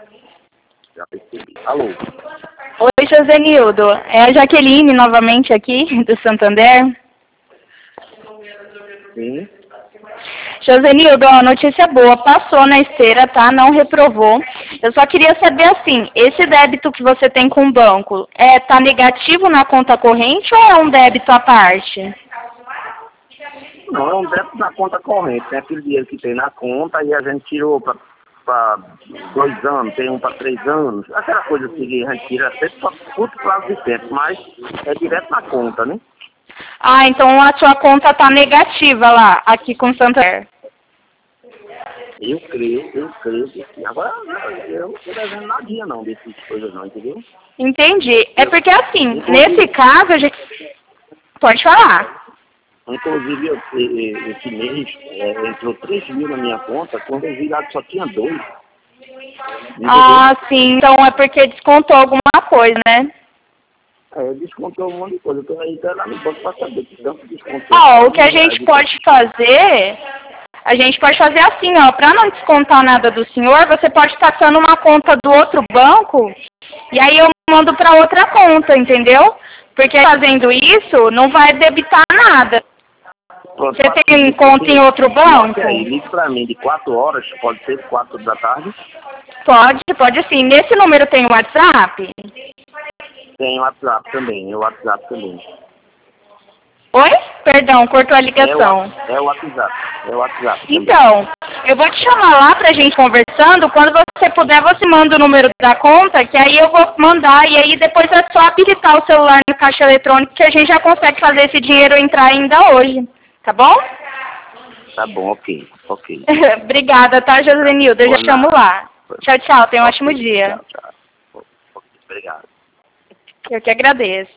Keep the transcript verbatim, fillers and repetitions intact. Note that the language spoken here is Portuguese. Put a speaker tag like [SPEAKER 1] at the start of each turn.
[SPEAKER 1] Já percebi. Alô?
[SPEAKER 2] Oi, Josenildo. É a Jaqueline novamente aqui, do Santander.
[SPEAKER 1] Sim.
[SPEAKER 2] Josenildo, ó, notícia boa, passou na esteira, tá? Não reprovou. Eu só queria saber assim, esse débito que você tem com o banco, é, tá negativo na conta corrente ou é um débito à parte?
[SPEAKER 1] Não, é um débito na conta corrente. Tem aquele dinheiro que tem na conta e a gente tirou para dois anos, tem um para três anos. Aquela coisa assim que a gente tira sempre para curto prazo de tempo, mas é direto na conta, né?
[SPEAKER 2] Ah, então a sua conta tá negativa lá, aqui com o Santander.
[SPEAKER 1] Eu creio, eu creio que sim. Agora, eu não estou devendo nadinha não dessas coisas não, entendeu?
[SPEAKER 2] Entendi. É porque assim,
[SPEAKER 1] Inclusive,
[SPEAKER 2] nesse caso, a gente... Pode falar.
[SPEAKER 1] inclusive eu, e- e- esse mês é, entrou três mil na minha conta, quando eu vi lá que só tinha dois. Entendeu?
[SPEAKER 2] Ah, sim. Então é porque descontou alguma coisa, né?
[SPEAKER 1] É, descontou um monte de coisa. Eu tô aí até lá no banco para saber que tanto descontou.
[SPEAKER 2] Ó, o que a
[SPEAKER 1] Mil reais
[SPEAKER 2] gente
[SPEAKER 1] de
[SPEAKER 2] pode fazer, a gente pode fazer assim, ó, para não descontar nada do senhor, você pode estar passando uma conta do outro banco e aí eu mando para outra conta, entendeu? Porque fazendo isso não vai debitar nada.
[SPEAKER 1] Pronto,
[SPEAKER 2] Você
[SPEAKER 1] faça o
[SPEAKER 2] tem
[SPEAKER 1] seguinte,
[SPEAKER 2] conta em
[SPEAKER 1] você
[SPEAKER 2] outro banco?
[SPEAKER 1] anote aí, ligue para mim de quatro horas, pode ser quatro da tarde.
[SPEAKER 2] Pode, pode sim. Nesse número tem o WhatsApp?
[SPEAKER 1] Tem o WhatsApp também, é o WhatsApp também.
[SPEAKER 2] Oi? Perdão, cortou a
[SPEAKER 1] É o,
[SPEAKER 2] ligação.
[SPEAKER 1] é o WhatsApp, é o WhatsApp também.
[SPEAKER 2] Então, eu vou te chamar lá pra gente conversando. Quando você puder, você manda o número da conta, que aí eu vou mandar. E aí depois é só habilitar o celular no caixa eletrônico que a gente já consegue fazer esse dinheiro entrar ainda hoje. Tá bom?
[SPEAKER 1] Tá bom, ok, ok.
[SPEAKER 2] Obrigada, tá, Josenildo? Eu já
[SPEAKER 1] Por
[SPEAKER 2] chamo
[SPEAKER 1] nada.
[SPEAKER 2] lá. Tchau, tchau. Tenha um
[SPEAKER 1] Ok,
[SPEAKER 2] ótimo dia.
[SPEAKER 1] tchau, tchau. Ok, obrigado.
[SPEAKER 2] Eu que agradeço.